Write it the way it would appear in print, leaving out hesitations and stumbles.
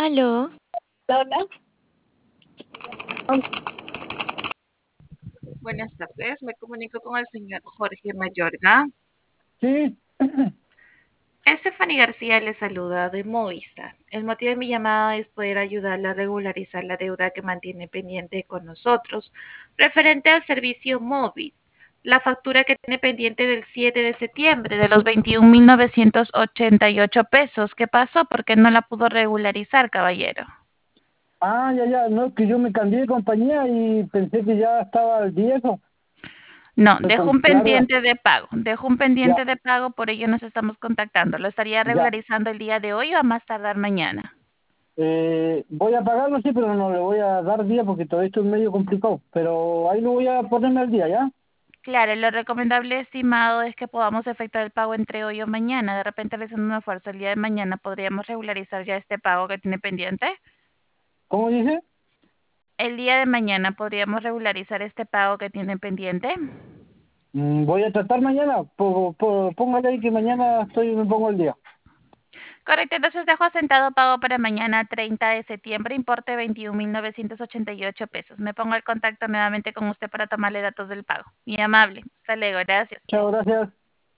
Aló, Hola. Buenas tardes, me comunico con el señor Jorge Mayorga. Sí, Stephanie García le saluda de Movistar. El motivo de mi llamada es poder ayudarle a regularizar la deuda que mantiene pendiente con nosotros, referente al servicio móvil. La factura que tiene pendiente del 7 de septiembre de los 21.988 pesos. ¿Qué pasó? ¿Por qué no la pudo regularizar, caballero? ya, no, es que yo me cambié de compañía y pensé que ya estaba al día eso. No, Fue dejó con un Claro, pendiente de pago, dejó un ya, pendiente de pago, por ello nos estamos contactando. ¿Lo estaría ya. regularizando el día de hoy o a más tardar mañana? Voy a pagarlo, sí, pero no le voy a dar día porque todo esto es medio complicado. Pero ahí lo voy a ponerme al día, ¿ya? Claro, lo recomendable, estimado, es que podamos efectuar el pago entre hoy o mañana. De repente, realizando un esfuerzo el día de mañana, ¿podríamos regularizar ya este pago que tiene pendiente? ¿Cómo dice? El día de mañana, ¿podríamos regularizar este pago que tiene pendiente? Voy a tratar mañana. Póngale ahí que mañana me pongo al día. Correcto, entonces dejo asentado pago para mañana 30 de septiembre, importe 21.988 pesos. Me pongo el contacto nuevamente con usted para tomarle datos del pago. Muy amable. Hasta luego, gracias. Chao, gracias.